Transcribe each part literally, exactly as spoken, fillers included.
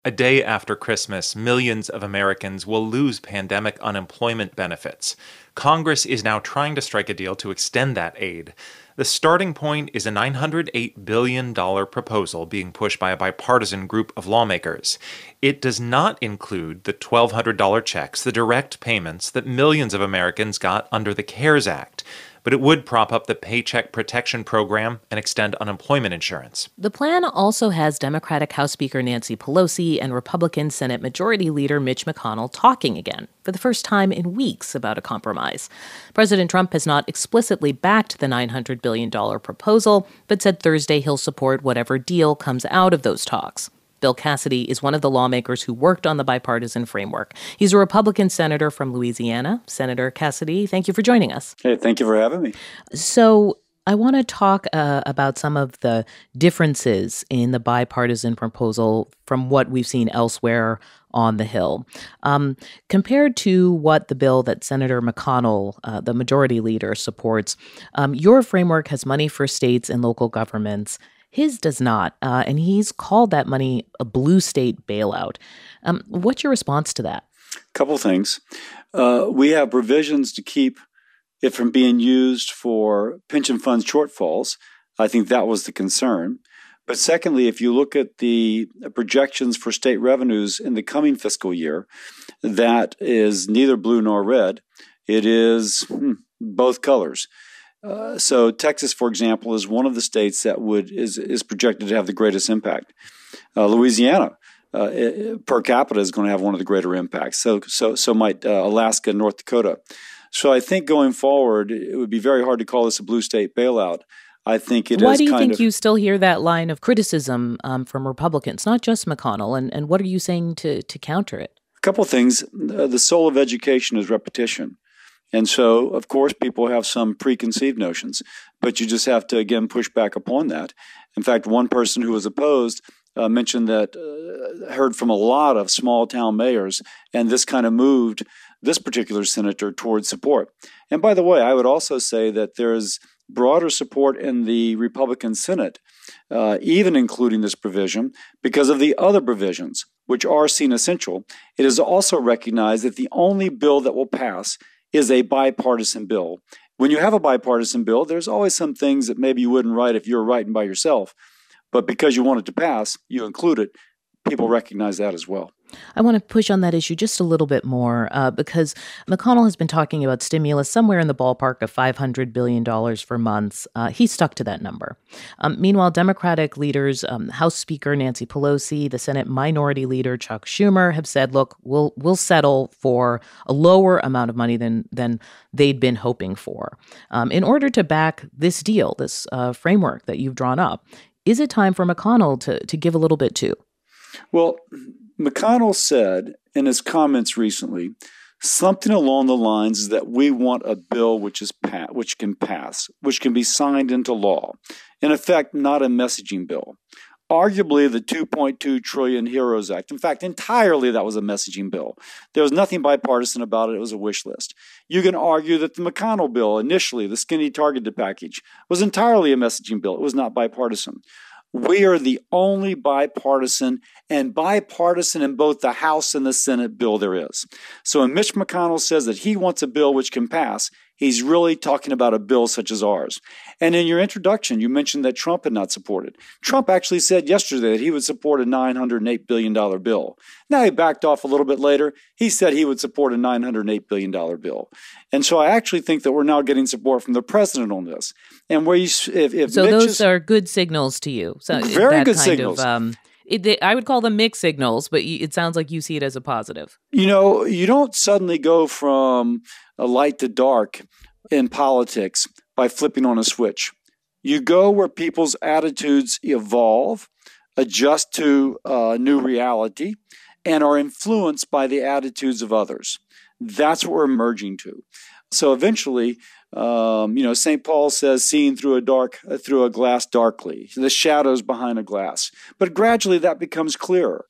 A day after Christmas, millions of Americans will lose pandemic unemployment benefits. Congress is now trying to strike a deal to extend that aid. The starting point is a nine hundred eight billion dollars proposal being pushed by a bipartisan group of lawmakers. It does not include the twelve hundred dollars checks, the direct payments that millions of Americans got under the CARES Act, but it would prop up the Paycheck Protection Program and extend unemployment insurance. The plan also has Democratic House Speaker Nancy Pelosi and Republican Senate Majority Leader Mitch McConnell talking again, for the first time in weeks, about a compromise. President Trump has not explicitly backed the nine hundred billion dollars proposal, but said Thursday he'll support whatever deal comes out of those talks. Bill Cassidy is one of the lawmakers who worked on the bipartisan framework. He's a Republican senator from Louisiana. Senator Cassidy, thank you for joining us. Hey, thank you for having me. So I want to talk uh, about some of the differences in the bipartisan proposal from what we've seen elsewhere on the Hill. Um, compared to what the bill that Senator McConnell, uh, the majority leader, supports, um, your framework has money for states and local governments. His does not, uh, and he's called that money a blue state bailout. Um, what's your response to that? A couple things. Uh, we have provisions to keep it from being used for pension fund shortfalls. I think that was the concern. But secondly, if you look at the projections for state revenues in the coming fiscal year, that is neither blue nor red. It is hmm, both colors. Uh, so Texas, for example, is one of the states that would is is projected to have the greatest impact. Uh, Louisiana, uh, it, per capita, is going to have one of the greater impacts. So so so might uh, Alaska and North Dakota. So I think going forward, it would be very hard to call this a blue state bailout. I think it Why is do you kind think of, you still hear that line of criticism um, from Republicans, not just McConnell? And, and what are you saying to to counter it? A couple of things. Uh, the soul of education is repetition. And so, of course, people have some preconceived notions, but you just have to, again, push back upon that. In fact, one person who was opposed uh, mentioned that, uh, heard from a lot of small town mayors, and this kind of moved this particular senator towards support. And by the way, I would also say that there's broader support in the Republican Senate, uh, even including this provision, because of the other provisions, which are seen essential. It is also recognized that the only bill that will pass is a bipartisan bill. When you have a bipartisan bill, there's always some things that maybe you wouldn't write if you were writing by yourself. But because you want it to pass, you include it. People recognize that as well. I want to push on that issue just a little bit more uh, because McConnell has been talking about stimulus somewhere in the ballpark of five hundred billion dollars for months. Uh, he stuck to that number. Um, meanwhile, Democratic leaders, um, House Speaker Nancy Pelosi, the Senate Minority Leader Chuck Schumer have said, look, we'll we'll settle for a lower amount of money than, than they'd been hoping for. Um, in order to back this deal, this uh, framework that you've drawn up, is it time for McConnell to, to give a little bit too? Well, McConnell said in his comments recently something along the lines that we want a bill which is pa- which can pass, which can be signed into law. In effect, not a messaging bill. Arguably, the two point two trillion dollars HEROES Act. In fact, entirely that was a messaging bill. There was nothing bipartisan about it. It was a wish list. You can argue that the McConnell bill, initially, the skinny targeted package, was entirely a messaging bill. It was not bipartisan. We are the only bipartisan and bipartisan in both the House and the Senate bill there is. So when Mitch McConnell says that he wants a bill which can pass, he's really talking about a bill such as ours. And in your introduction, you mentioned that Trump had not supported. Trump actually said yesterday that he would support a nine hundred eight billion dollars bill. Now he backed off a little bit later. He said he would support a nine hundred eight billion dollars bill. And so I actually think that we're now getting support from the president on this. And where you, if, if so Mitch those is, are good signals to you. So very that good kind signals. Of, um, it, they, I would call them mixed signals, but it sounds like you see it as a positive. You know, you don't suddenly go from a light to dark in politics by flipping on a switch. You go where people's attitudes evolve, adjust to a new reality, and are influenced by the attitudes of others. That's what we're emerging to. So eventually, um, you know, Saint Paul says, seeing through a dark, uh, through a glass darkly, the shadows behind a glass. But gradually that becomes clearer.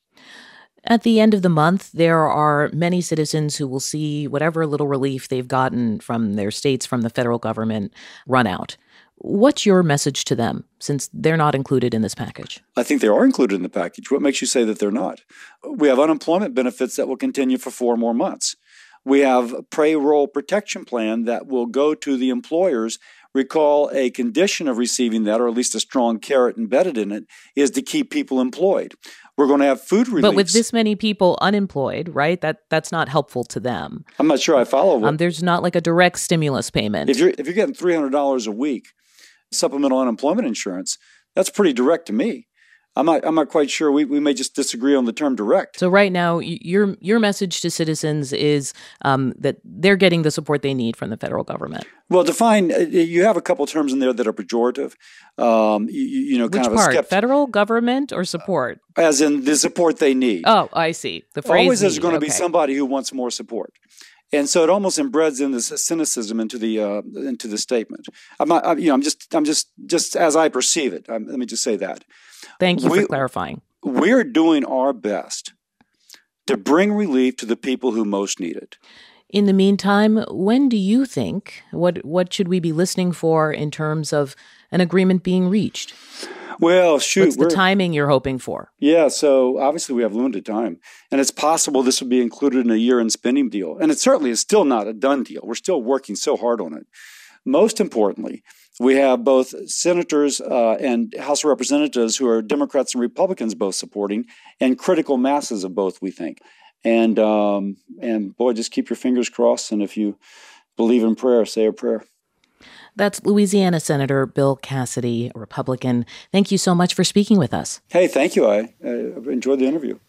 At the end of the month, there are many citizens who will see whatever little relief they've gotten from their states, from the federal government, run out. What's your message to them, since they're not included in this package? I think they are included in the package. What makes you say that they're not? We have unemployment benefits that will continue for four more months. We have a payroll protection plan that will go to the employers. Recall, a condition of receiving that, or at least a strong carrot embedded in it, is to keep people employed. We're going to have food relief. But with this many people unemployed, right, that that's not helpful to them. I'm not sure I follow. What, um, there's not like a direct stimulus payment. If you're if you're getting three hundred dollars a week, supplemental unemployment insurance, that's pretty direct to me. I'm not I'm not quite sure. We we may just disagree on the term direct. So right now, your your message to citizens is um, that they're getting the support they need from the federal government. Well, define. You have a couple terms in there that are pejorative. Um, you, you know, kind Which of part? a skeptic. Federal government or support? As in the support they need. Oh, I see. The phrase always there's need. going to okay. be somebody who wants more support. And so it almost embeds in this cynicism into the uh, into the statement. I'm not, I'm, you know, I'm just, I'm just, just as I perceive it. Um, let me just say that. Thank you we, for clarifying. We're doing our best to bring relief to the people who most need it. In the meantime, when do you think, what what should we be listening for in terms of an agreement being reached? Well, shoot. What's the timing you're hoping for? Yeah, so obviously we have limited time. And it's possible this will be included in a year-end spending deal. And it certainly is still not a done deal. We're still working so hard on it. Most importantly, we have both senators uh, and House of Representatives who are Democrats and Republicans both supporting, and critical masses of both, we think. And, um, and boy, just keep your fingers crossed. And if you believe in prayer, say a prayer. That's Louisiana Senator Bill Cassidy, a Republican. Thank you so much for speaking with us. Hey, thank you. I, I enjoyed the interview.